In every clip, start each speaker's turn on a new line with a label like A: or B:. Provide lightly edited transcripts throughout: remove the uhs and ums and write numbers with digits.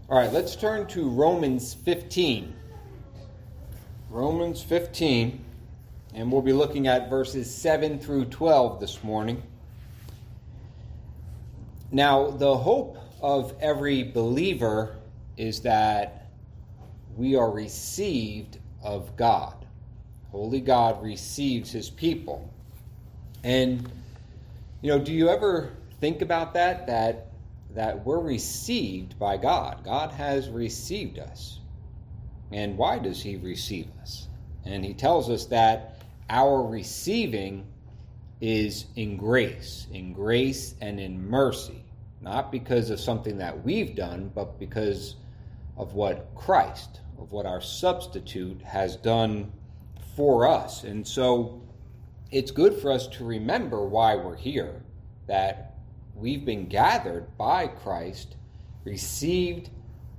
A: All right, let's turn to Romans 15. Romans 15, and we'll be looking at verses 7 through 12 this morning. Now, the hope of every believer is that we are received of God. Holy God receives his people. And, do you ever think about that we're received by God? God has received us. And why does he receive us? And he tells us that our receiving is in grace and in mercy. Not because of something that we've done, but because of what Christ, of what our substitute has done for us. And so it's good for us to remember why we're here, that we've been gathered by Christ, received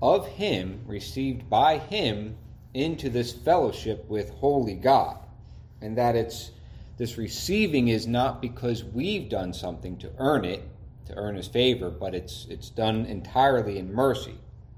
A: by him into this fellowship with holy God. And that this receiving is not because we've done something to earn it, to earn his favor, but it's done entirely in mercy.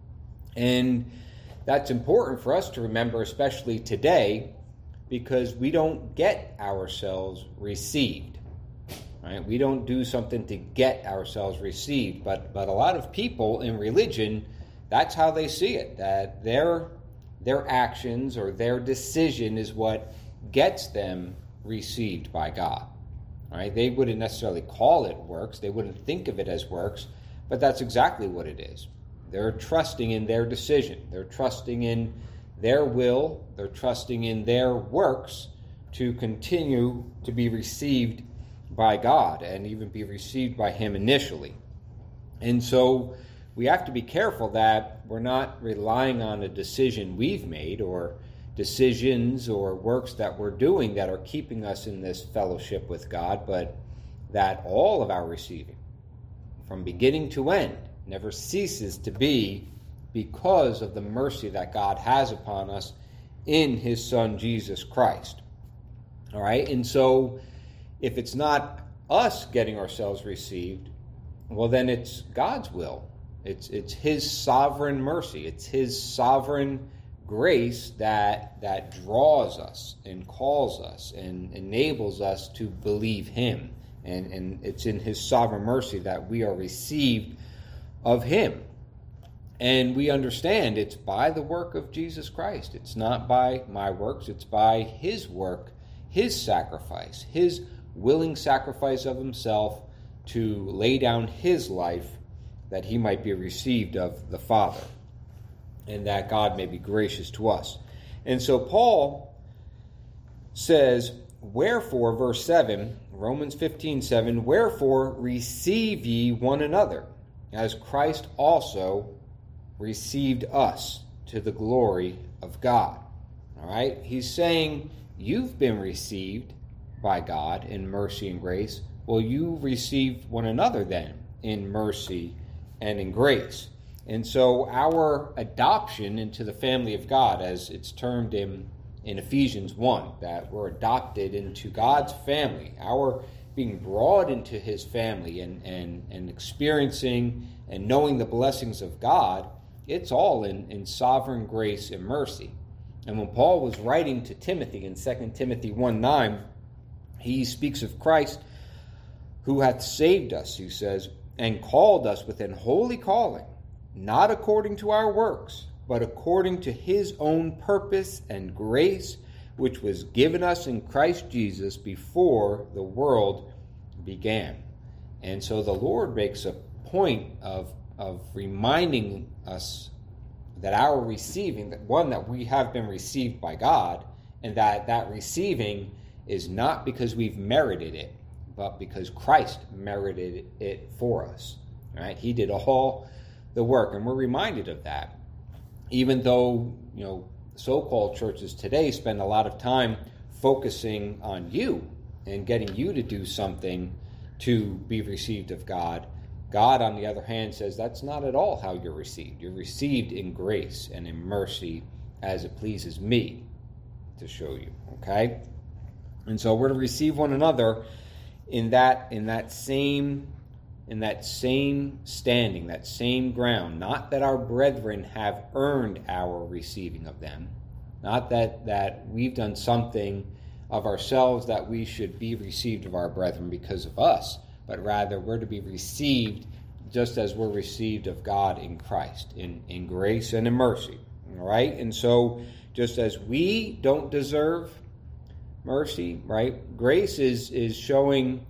A: And that's important for us to remember, especially today, because we don't get ourselves received. Right? We don't do something to get ourselves received, but a lot of people in religion, that's how they see it, that their actions or their decision is what gets them received by God. Right? They wouldn't necessarily call it works, they wouldn't think of it as works, but that's exactly what it is. They're trusting in their decision, they're trusting in their will, they're trusting in their works to continue to be received by God and even be received by him initially. And so we have to be careful that we're not relying on a decision we've made or decisions or works that we're doing that are keeping us in this fellowship with God, but that all of our receiving, from beginning to end, never ceases to be because of the mercy that God has upon us in his Son, Jesus Christ. All right, and so if it's not us getting ourselves received, well, then it's God's will. It's his sovereign mercy. It's his sovereign grace that draws us and calls us and enables us to believe him. And it's in his sovereign mercy that we are received of him. And we understand it's by the work of Jesus Christ. It's not by my works. It's by his work, his sacrifice, his willing sacrifice of himself to lay down his life that he might be received of the Father and that God may be gracious to us. And so Paul says, wherefore, verse 7, Romans 15:7, wherefore receive ye one another, as Christ also received us to the glory of God. All right? He's saying you've been received by God in mercy and grace. Well, you received one another then in mercy and in grace. And so our adoption into the family of God, as it's termed in Ephesians 1, that we're adopted into God's family, our being brought into his family and experiencing and knowing the blessings of God, it's all in sovereign grace and mercy. And when Paul was writing to Timothy in 2 Timothy 1:9, he speaks of Christ who hath saved us, he says, and called us with an holy calling, not according to our works, but according to his own purpose and grace, which was given us in Christ Jesus before the world began. And so the Lord makes a point of reminding us that our receiving, that we have been received by God, and that receiving is not because we've merited it, but because Christ merited it for us. Right? He did all the work, and we're reminded of that. Even though, so-called churches today spend a lot of time focusing on you and getting you to do something to be received of God, God, on the other hand, says that's not at all how you're received. You're received in grace and in mercy as it pleases me to show you. Okay? And so we're to receive one another in that same in that same standing, that same ground, not that our brethren have earned our receiving of them, not that we've done something of ourselves that we should be received of our brethren because of us, but rather we're to be received just as we're received of God in Christ, in grace and in mercy. All right? And so just as we don't deserve mercy, right? Grace is showing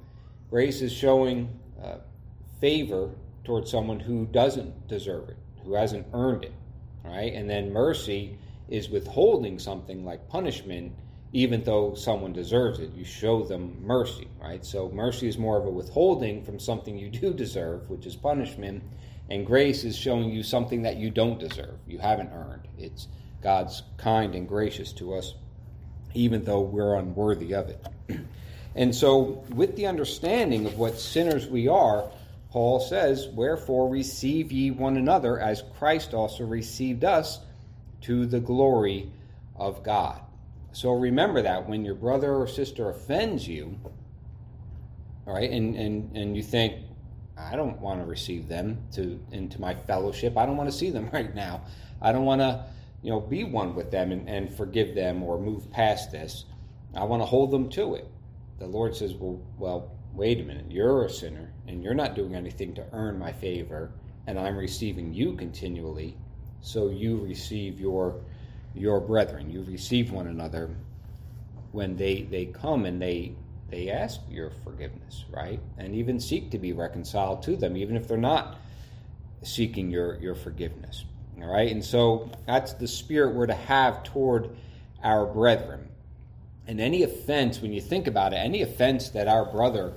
A: favor towards someone who doesn't deserve it, who hasn't earned it, right? And then mercy is withholding something like punishment, even though someone deserves it. You show them mercy, right? So mercy is more of a withholding from something you do deserve, which is punishment, and grace is showing you something that you don't deserve, you haven't earned. It's God's kind and gracious to us, even though we're unworthy of it. And so, with the understanding of what sinners we are, Paul says, "Wherefore receive ye one another, as Christ also received us, to the glory of God." So remember that when your brother or sister offends you, all right, and you think, I don't want to receive them into my fellowship. I don't want to see them right now. I don't want to, be one with them and forgive them or move past this. I want to hold them to it. The Lord says, well, wait a minute. You're a sinner, and you're not doing anything to earn my favor, and I'm receiving you continually. So you receive your brethren. You receive one another when they come and they ask your forgiveness, right? And even seek to be reconciled to them, even if they're not seeking your forgiveness, all right? And so that's the spirit we're to have toward our brethren. And any offense, when you think about it, any offense that our brother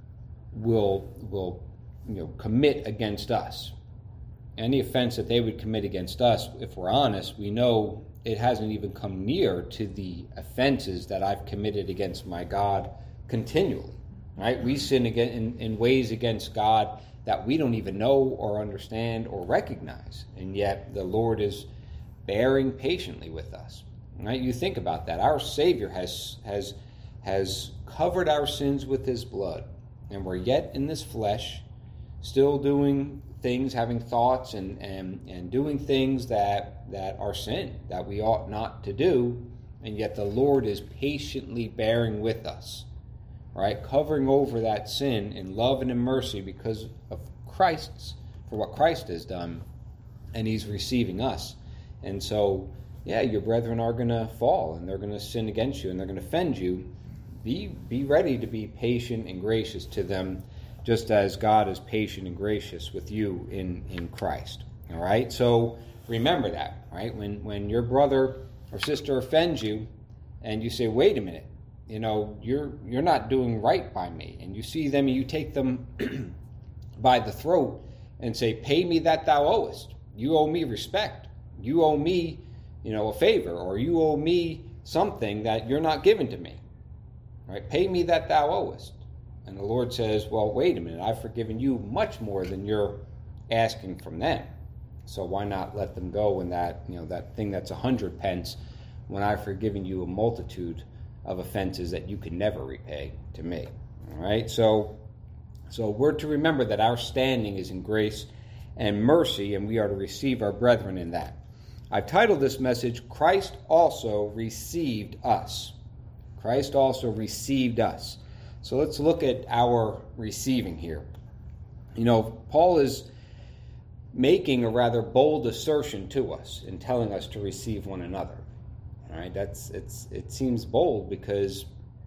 A: will commit against us, any offense that they would commit against us, if we're honest, we know it hasn't even come near to the offenses that I've committed against my God continually, right? We sin again in ways against God that we don't even know or understand or recognize, and yet the Lord is bearing patiently with us, right? You think about that. Our Savior has covered our sins with his blood, and we're yet in this flesh, still doing things, having thoughts, and doing things that are sin, that we ought not to do, and yet the Lord is patiently bearing with us, right? Covering over that sin in love and in mercy because of for what Christ has done, and he's receiving us. And so, your brethren are going to fall, and they're going to sin against you, and they're going to offend you. Be ready to be patient and gracious to them, just as God is patient and gracious with you in Christ. All right? So remember that, right? When your brother or sister offends you, and you say, wait a minute, you're not doing right by me, and you see them and you take them by the throat and say, pay me that thou owest. You owe me respect. You owe me, a favor, or you owe me something that you're not giving to me. Right? Pay me that thou owest. And the Lord says, well, wait a minute, I've forgiven you much more than you're asking from them. So why not let them go in that, that thing that's 100 pence when I've forgiven you a multitude of offenses that you can never repay to me. All right? So we're to remember that our standing is in grace and mercy, and we are to receive our brethren in that. I've titled this message, Christ Also Received Us. Christ also received us. So let's look at our receiving here. Paul is making a rather bold assertion to us in telling us to receive one another. All right, it seems bold because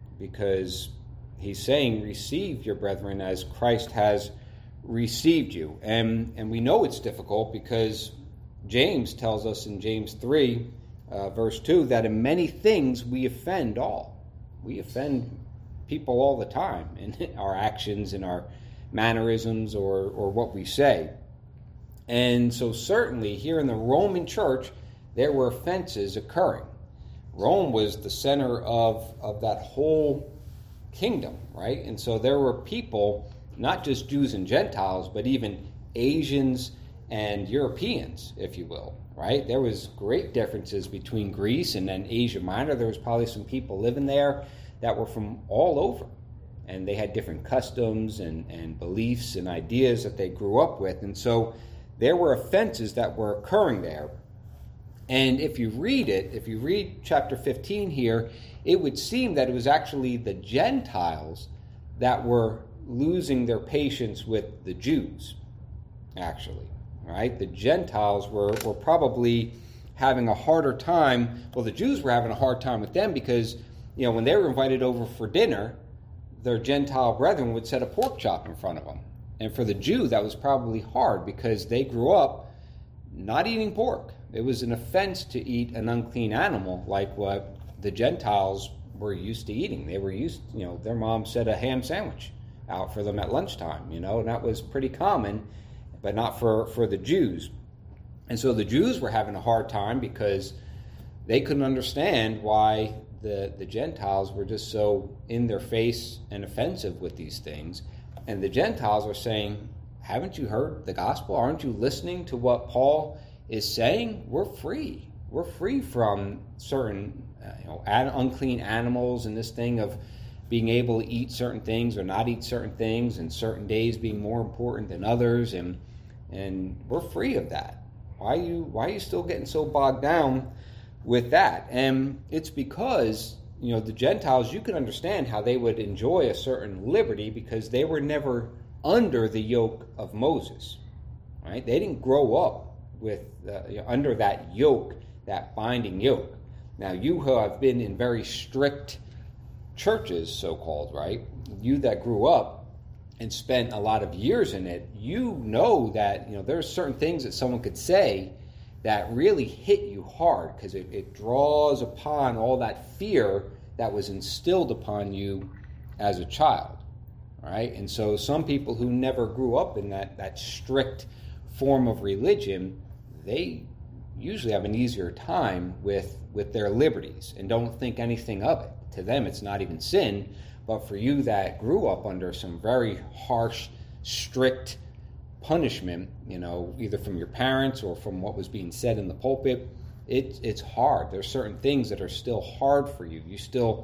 A: he's saying, receive your brethren as Christ has received you. And we know it's difficult because James tells us in James 3, verse 2, that in many things we offend all. We offend people all the time in our actions, in our mannerisms, or what we say. And so certainly here in the Roman church, there were offenses occurring. Rome was the center of that whole kingdom, right? And so there were people, not just Jews and Gentiles, but even Asians and Europeans, if you will, right? There was great differences between Greece and then Asia Minor. There was probably some people living there that were from all over. and they had different customs and beliefs and ideas that they grew up with. And so there were offenses that were occurring there. And if you read chapter 15 here, it would seem that it was actually the Gentiles that were losing their patience with the Jews, actually. Right? The Gentiles were probably having a harder time. Well, the Jews were having a hard time with them because, when they were invited over for dinner, their Gentile brethren would set a pork chop in front of them. And for the Jew, that was probably hard because they grew up not eating pork. It was an offense to eat an unclean animal like what the Gentiles were used to eating. They were used, their mom set a ham sandwich out for them at lunchtime, and that was pretty common, but not for the Jews. And so the Jews were having a hard time because they couldn't understand why the Gentiles were just so in their face and offensive with these things. And the Gentiles are saying, haven't you heard the gospel? Aren't you listening to what Paul is saying? We're free. We're free from certain unclean animals and this thing of being able to eat certain things or not eat certain things, and certain days being more important than others, and we're free of that. Why are you still getting so bogged down with that? And it's because the Gentiles, you can understand how they would enjoy a certain liberty because they were never under the yoke of Moses, right? They didn't grow up with under that yoke, that binding yoke. Now, you who have been in very strict churches, so-called, right? You that grew up and spent a lot of years in it, you know that there's certain things that someone could say that really hit you hard because it draws upon all that fear that was instilled upon you as a child, right? And so some people who never grew up in that strict form of religion, they usually have an easier time with their liberties and don't think anything of it. To them, it's not even sin. But for you that grew up under some very harsh, strict punishment, either from your parents or from what was being said in the pulpit, it's hard. There's certain things that are still hard for you. You still,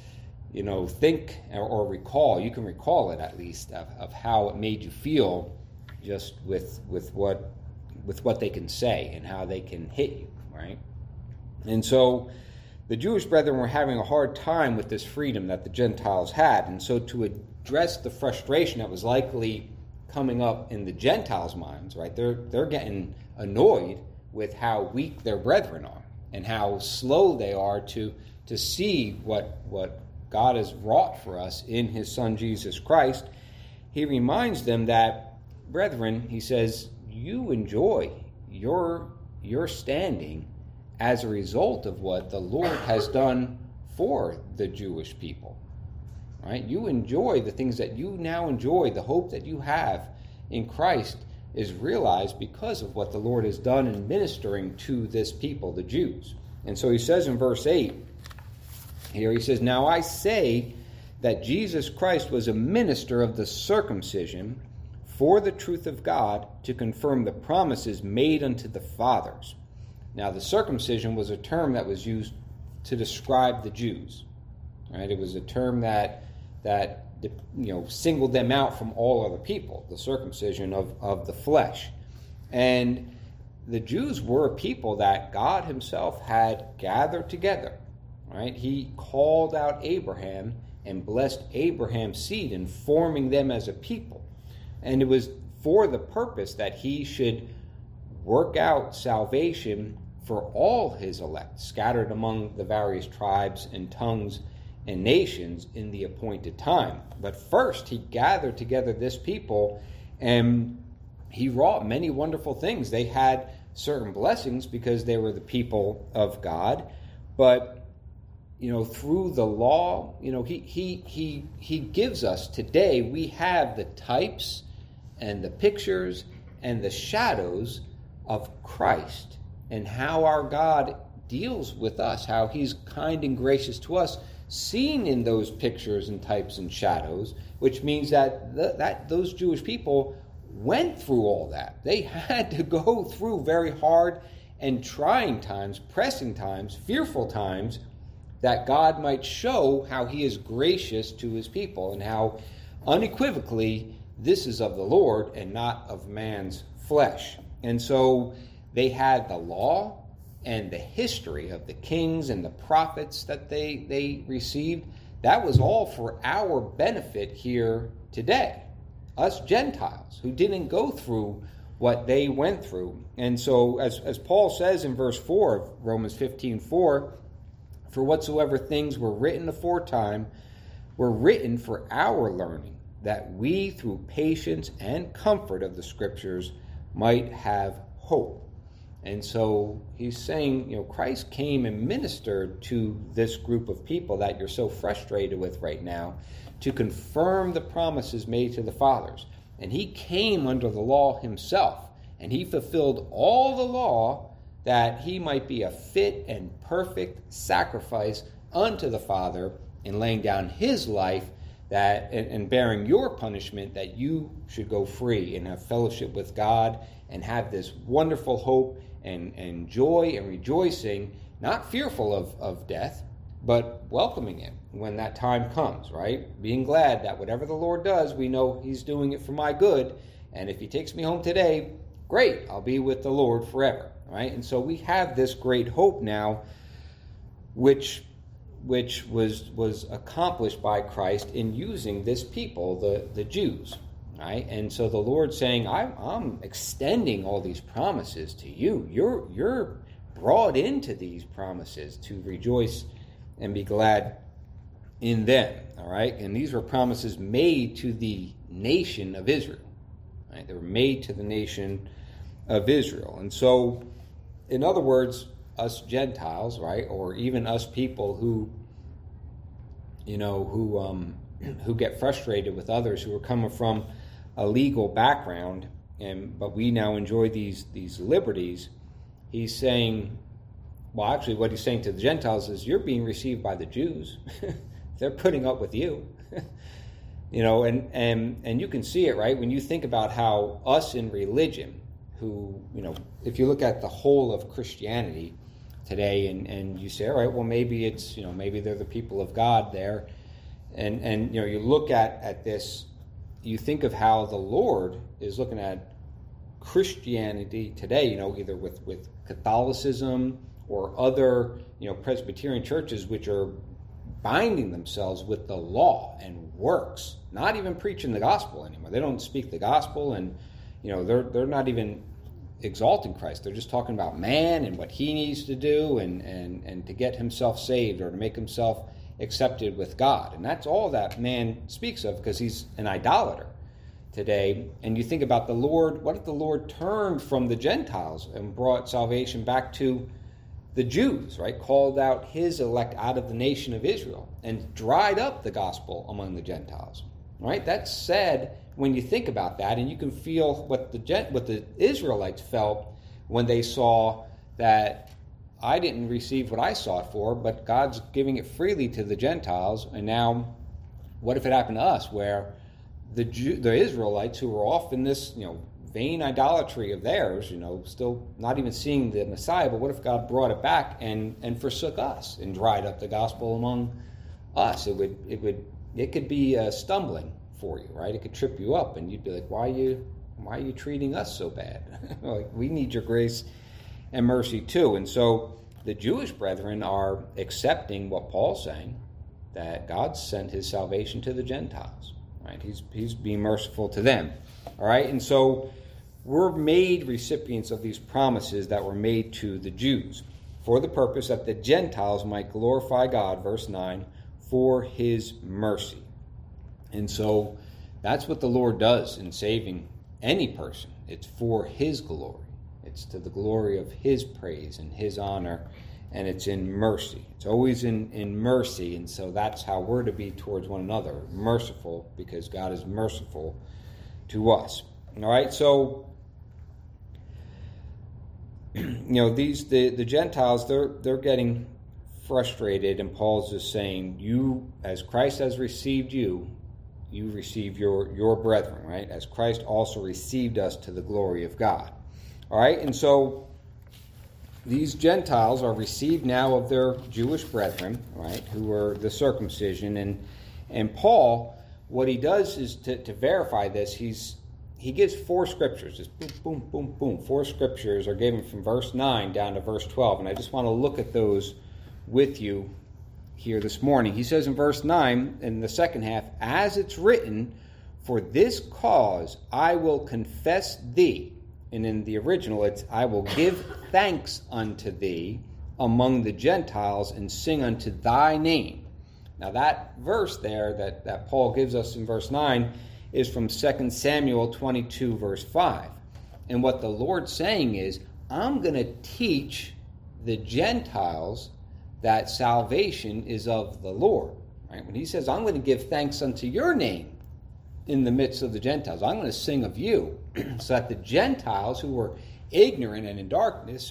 A: think or recall. You can recall it at least of how it made you feel, just with what they can say and how they can hit you, right? And so the Jewish brethren were having a hard time with this freedom that the Gentiles had. And so to address the frustration that was likely coming up in the Gentiles' minds, right? They're getting annoyed with how weak their brethren are and how slow they are to see what God has wrought for us in his Son Jesus Christ. He reminds them that, brethren, he says, you enjoy your standing as a result of what the Lord has done for the Jewish people, right? You enjoy the things that you now enjoy. The hope that you have in Christ is realized because of what the Lord has done in ministering to this people, the Jews. And so he says in verse 8 here, he says, now I say that Jesus Christ was a minister of the circumcision for the truth of God, to confirm the promises made unto the fathers. Now, the circumcision was a term that was used to describe the Jews. Right? It was a term that singled them out from all other people, the circumcision of the flesh. And the Jews were a people that God himself had gathered together. Right? He called out Abraham and blessed Abraham's seed in forming them as a people. And it was for the purpose that he should work out salvation for all his elect, scattered among the various tribes and tongues and nations in the appointed time. But first, he gathered together this people, and he wrought many wonderful things. They had certain blessings because they were the people of God. But, through the law, he gives us today, we have the types and the pictures and the shadows of Christ and how our God deals with us, how he's kind and gracious to us, seen in those pictures and types and shadows, which means that those Jewish people went through all that. They had to go through very hard and trying times, pressing times, fearful times, that God might show how he is gracious to his people and how unequivocally this is of the Lord and not of man's flesh. And so they had the law and the history of the kings and the prophets that they received. That was all for our benefit here today, us Gentiles who didn't go through what they went through. And so as Paul says in verse 4 of Romans 15:4, for whatsoever things were written aforetime were written for our learning, that we through patience and comfort of the Scriptures might have hope. And so he's saying, Christ came and ministered to this group of people that you're so frustrated with right now to confirm the promises made to the fathers. And he came under the law himself, and he fulfilled all the law that he might be a fit and perfect sacrifice unto the Father in laying down his life and bearing your punishment, that you should go free and have fellowship with God and have this wonderful hope and joy and rejoicing, not fearful of death, but welcoming it when that time comes, right? Being glad that whatever the Lord does, we know he's doing it for my good. And if he takes me home today, great, I'll be with the Lord forever, right? And so we have this great hope now, which was accomplished by Christ in using this people, the Jews, right? And so the Lord's saying, I'm extending all these promises to you. You're brought into these promises to rejoice and be glad in them, all right? And these were promises made to the nation of Israel, right? They were made to the nation of Israel. And so, in other words, us Gentiles, right, or even us people who get frustrated with others who are coming from a legal background, but we now enjoy these liberties, he's saying, well, actually what he's saying to the Gentiles is, you're being received by the Jews. They're putting up with you. And you can see it, right, when you think about how us in religion, who, if you look at the whole of Christianity today and you say, all right, well, maybe it's, maybe they're the people of God there. And you look at this, you think of how the Lord is looking at Christianity today, either with Catholicism or other, Presbyterian churches, which are binding themselves with the law and works, not even preaching the gospel anymore. They don't speak the gospel, and they're not even exalting Christ. They're just talking about man and what he needs to do and to get himself saved or to make himself accepted with God. And that's all that man speaks of, because he's an idolater today. And you think about the Lord, what if the Lord turned from the Gentiles and brought salvation back to the Jews, right? Called out his elect out of the nation of Israel and dried up the gospel among the Gentiles, right? That's sad when you think about that, and you can feel what the Israelites felt when they saw that I didn't receive what I sought for, but God's giving it freely to the Gentiles. And now, what if it happened to us, where the Israelites, who were off in this vain idolatry of theirs, still not even seeing the Messiah, but what if God brought it back and forsook us and dried up the gospel among us? It could be stumbling for you, right? It could trip you up, and you'd be like, why are you treating us so bad? Like, we need your grace and mercy too. And so the Jewish brethren are accepting what Paul's saying, that God sent his salvation to the Gentiles, right? He's being merciful to them, all right? And so we're made recipients of these promises that were made to the Jews for the purpose that the Gentiles might glorify God, verse 9, for his mercy. And so that's what the Lord does in saving any person. It's for his glory. It's to the glory of his praise and his honor, and it's in mercy. It's always in mercy, and so that's how we're to be towards one another, merciful, because God is merciful to us. All right, so the Gentiles, they're getting frustrated, and Paul's just saying, you, as Christ has received you, you receive your brethren, right? As Christ also received us to the glory of God. All right, and so these Gentiles are received now of their Jewish brethren, right, who are the circumcision. And Paul, what he does is to verify this, he gives 4 scriptures, just boom, boom, boom, boom. 4 scriptures are given from verse 9 down to verse 12. And I just want to look at those with you here this morning. He says in verse 9, in the second half, as it's written, for this cause I will confess thee. And in the original, it's, I will give thanks unto thee among the Gentiles and sing unto thy name. Now that verse there that Paul gives us in verse 9 is from 2 Samuel 22, verse 5. And what the Lord's saying is, I'm going to teach the Gentiles that salvation is of the Lord. Right? When he says, I'm going to give thanks unto your name in the midst of the Gentiles, I'm going to sing of you, so that the Gentiles who were ignorant and in darkness,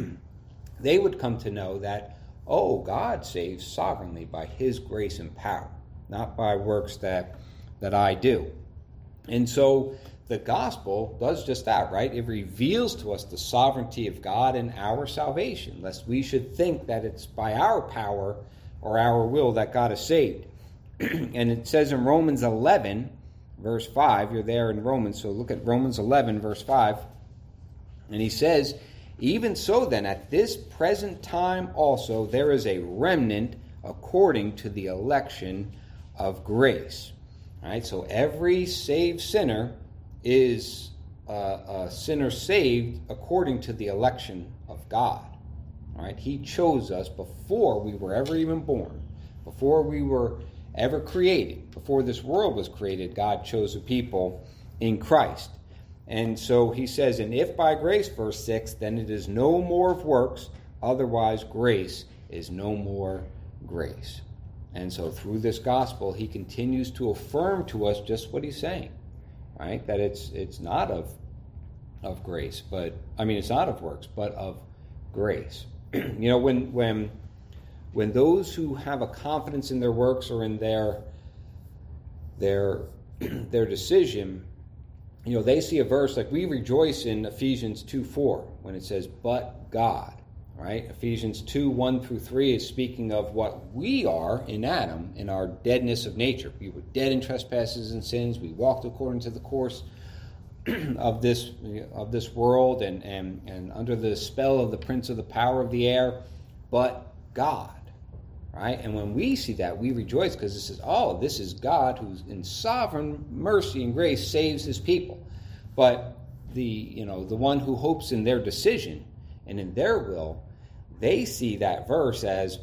A: they would come to know that, oh, God saves sovereignly by his grace and power, not by works that I do. And so the gospel does just that, right? It reveals to us the sovereignty of God and our salvation, lest we should think that it's by our power or our will that God is saved. And it says in Romans 11, verse 5, you're there in Romans, so look at Romans 11, verse 5, and he says, even so then, at this present time also, there is a remnant according to the election of grace. All right, so every saved sinner is a sinner saved according to the election of God. All right, he chose us before we were ever even born, before we were ever created, before this world was created. God chose a people in Christ. And so he says, and if by grace, verse 6, then it is no more of works, otherwise grace is no more grace. And so through this gospel, he continues to affirm to us just what he's saying, right? That it's not of grace, but, I mean, it's not of works, but of grace. You know, when those who have a confidence in their works or in their decision, you know, they see a verse like we rejoice in Ephesians 2:4 when it says, but God, right? Ephesians 2:1-3 is speaking of what we are in Adam, in our deadness of nature. We were dead in trespasses and sins. We walked according to the course of this world and under the spell of the prince of the power of the air, but God. Right? And when we see that, we rejoice because it says, oh, this is God who's in sovereign mercy and grace saves his people. But the one who hopes in their decision and in their will, they see that verse as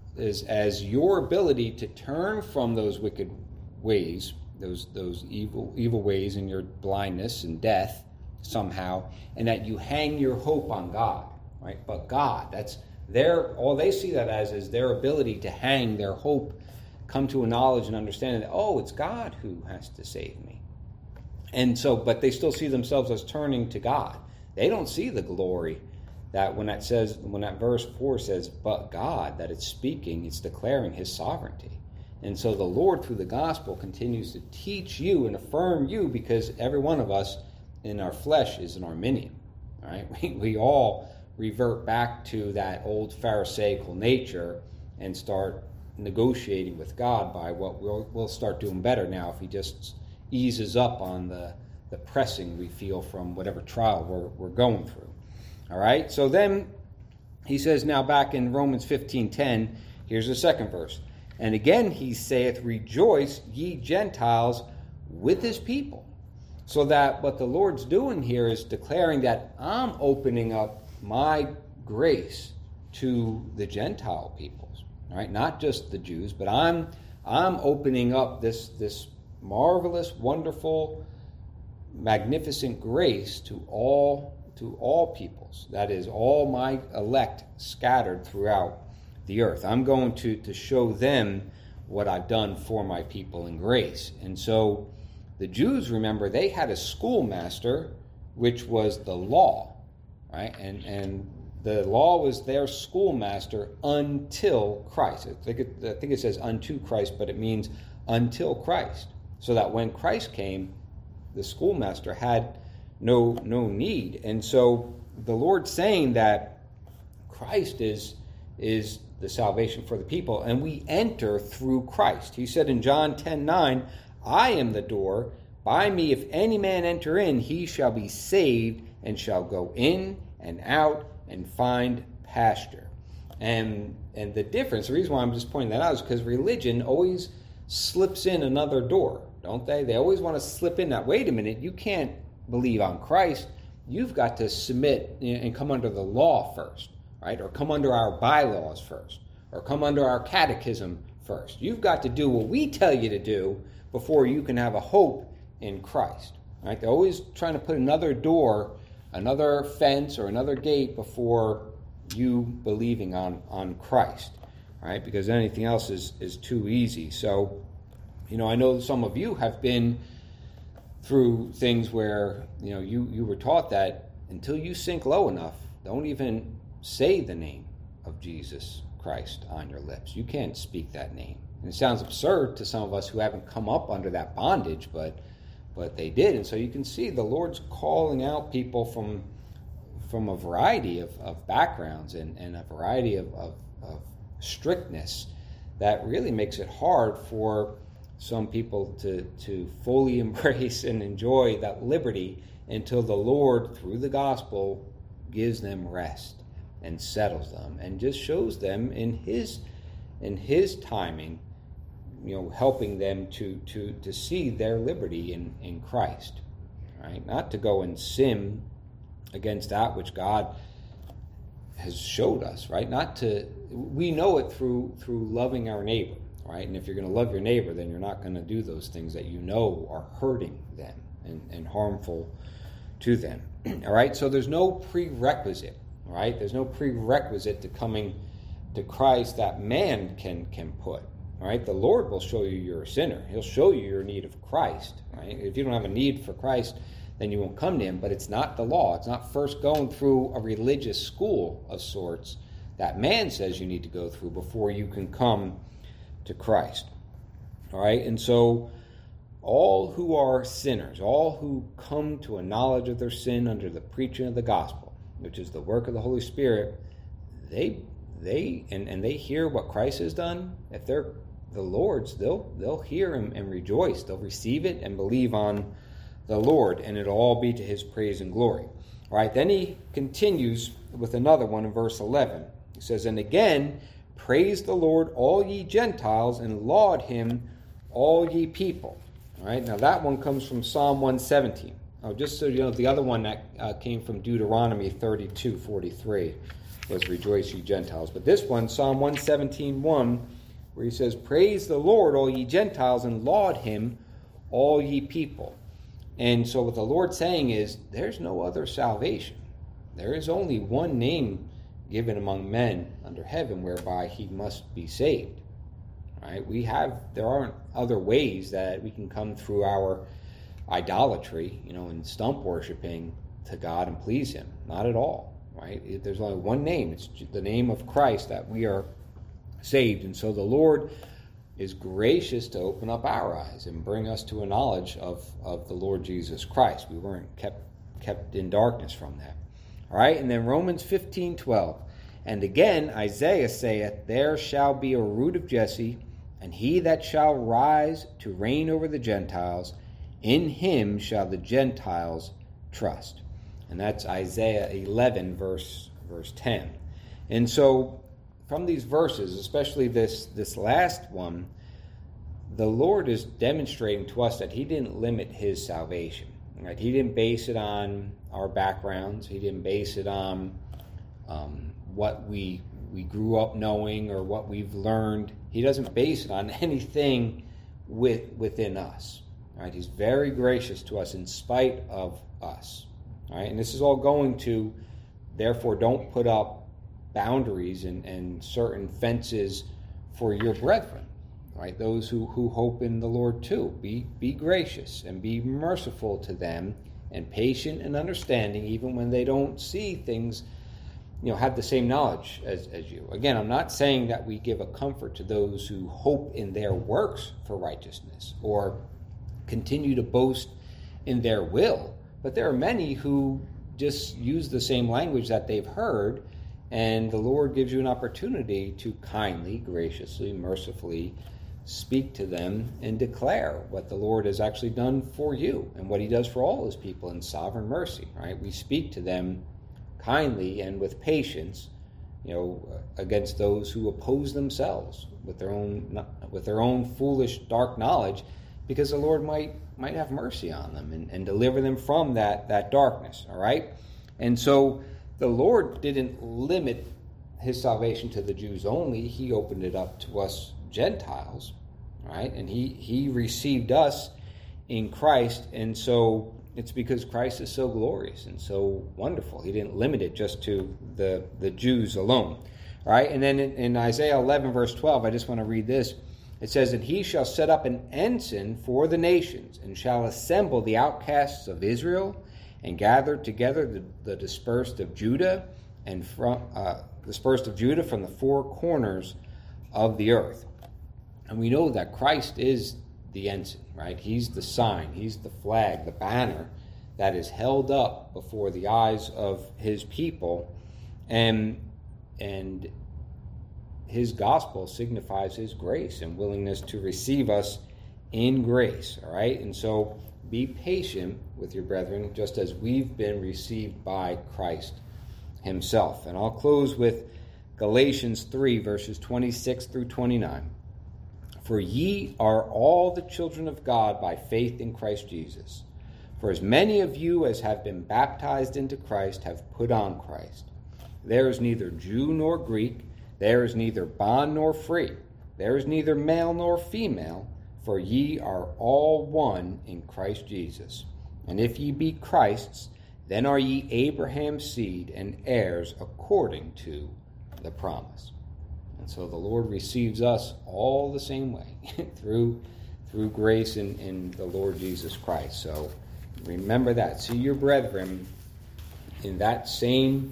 A: your ability to turn from those wicked ways, those evil ways in your blindness and death somehow, and that you hang your hope on God. Right? But God, that's all they see that as is their ability to hang their hope, come to a knowledge and understanding that, oh, it's God who has to save me. And so, but they still see themselves as turning to God. They don't see the glory that when that verse 4 says, but God, that it's speaking, it's declaring his sovereignty. And so the Lord, through the gospel, continues to teach you and affirm you, because every one of us in our flesh is an Arminian. All right? We all revert back to that old Pharisaical nature and start negotiating with God by what we'll start doing better now if he just eases up on the pressing we feel from whatever trial we're going through. All right, so then he says now back in Romans 15:10, here's the second verse. And again he saith, rejoice ye Gentiles with his people. So that what the Lord's doing here is declaring that I'm opening up my grace to the Gentile peoples, right? Not just the Jews, but I'm opening up this marvelous, wonderful, magnificent grace to all peoples. That is, all my elect scattered throughout the earth. I'm going to show them what I've done for my people in grace. And so the Jews, remember, they had a schoolmaster, which was the law. Right? And the law was their schoolmaster until Christ. I think it says unto Christ, but it means until Christ. So that when Christ came, the schoolmaster had no need. And so the Lord's saying that Christ is the salvation for the people, and we enter through Christ. He said in John 10:9, I am the door. By me, if any man enter in, he shall be saved and shall go in and out and find pasture. And the difference, the reason why I'm just pointing that out is because religion always slips in another door, don't they? They always want to slip in that, wait a minute, you can't believe on Christ. You've got to submit and come under the law first, right? Or come under our bylaws first, or come under our catechism first. You've got to do what we tell you to do before you can have a hope in Christ, right? They're always trying to put another door, another fence, or another gate before you believing on Christ, right? Because anything else is too easy. So, I know some of you have been through things where, you were taught that until you sink low enough, don't even say the name of Jesus Christ on your lips. You can't speak that name. And it sounds absurd to some of us who haven't come up under that bondage, but they did. And so you can see the Lord's calling out people from a variety of backgrounds and a variety of strictness that really makes it hard for some people to fully embrace and enjoy that liberty until the Lord, through the gospel, gives them rest and settles them and just shows them in his timing, helping them to see their liberty in Christ, right? Not to go and sin against that which God has showed us, right? We know it through loving our neighbor, right? And if you're going to love your neighbor, then you're not going to do those things that are hurting them and harmful to them. All right, so there's no prerequisite, right? There's no prerequisite to coming to Christ that man can put. All right, the Lord will show you you're a sinner. He'll show you your need of Christ, right? If you don't have a need for Christ, then you won't come to him. But it's not the law. It's not first going through a religious school of sorts that man says you need to go through before you can come to Christ. All right, and so all who are sinners, all who come to a knowledge of their sin under the preaching of the gospel, which is the work of the Holy Spirit, they hear what Christ has done. If they're the Lord's, they'll hear him and rejoice. They'll receive it and believe on the Lord, and it'll all be to his praise and glory. All right, then he continues with another one in verse 11. He says, and again, praise the Lord, all ye Gentiles, and laud him, all ye people. All right, now that one comes from Psalm 117. Oh, just so you know, the other one that came from Deuteronomy 32:43 was rejoice ye Gentiles. But this one, Psalm 117:1, where he says, praise the Lord, all ye Gentiles, and laud him, all ye people. And so what the Lord's saying is, there's no other salvation. There is only one name given among men under heaven whereby he must be saved. Right? There aren't other ways that we can come through our idolatry, and stump worshiping to God and please him. Not at all. Right? There's only one name. It's the name of Christ that we are saved. And so the Lord is gracious to open up our eyes and bring us to a knowledge of the Lord Jesus Christ. We weren't kept in darkness from that. All right, and then Romans 15:12. And again Isaiah saith, there shall be a root of Jesse, and he that shall rise to reign over the Gentiles, in him shall the Gentiles trust. And that's Isaiah 11, verse 10. And so from these verses, especially this last one, the Lord is demonstrating to us that he didn't limit his salvation. Right? He didn't base it on our backgrounds. He didn't base it on what we grew up knowing or what we've learned. He doesn't base it on anything within us. Right? He's very gracious to us in spite of us. Right? And this is all going to, therefore, don't put up boundaries and certain fences for your brethren. Right? Those who hope in the Lord too. Be gracious and be merciful to them and patient and understanding even when they don't see things, have the same knowledge as you. Again, I'm not saying that we give a comfort to those who hope in their works for righteousness or continue to boast in their will. But there are many who just use the same language that they've heard And the Lord gives you an opportunity to kindly, graciously, mercifully speak to them and declare what the Lord has actually done for you and what he does for all his people in sovereign mercy, right? We speak to them kindly and with patience, against those who oppose themselves with their own foolish, dark knowledge, because the Lord might have mercy on them and deliver them from that darkness, all right? And so the Lord didn't limit his salvation to the Jews only. He opened it up to us Gentiles, right? And he received us in Christ, and so it's because Christ is so glorious and so wonderful. He didn't limit it just to the Jews alone, all right? And then in Isaiah 11, verse 12, I just want to read this. It says, "And he shall set up an ensign for the nations, and shall assemble the outcasts of Israel, and gather together the dispersed of Judah, and from the four corners of the earth." And we know that Christ is the ensign, right? He's the sign, he's the flag, the banner that is held up before the eyes of his people, and his gospel signifies his grace and willingness to receive us in grace, all right? And so be patient with your brethren, just as we've been received by Christ himself. And I'll close with Galatians 3, verses 26 through 29. "For ye are all the children of God by faith in Christ Jesus. For as many of you as have been baptized into Christ have put on Christ. There is neither Jew nor Greek, there is neither bond nor free, there is neither male nor female, for ye are all one in Christ Jesus. And if ye be Christ's, then are ye Abraham's seed and heirs according to the promise." And so the Lord receives us all the same way, through grace in the Lord Jesus Christ. So remember that. See your brethren in that same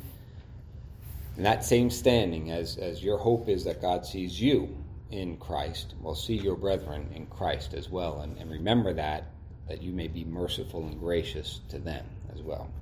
A: standing as your hope is that God sees you in Christ. Well, see your brethren in Christ as well. And remember that you may be merciful and gracious to them as well.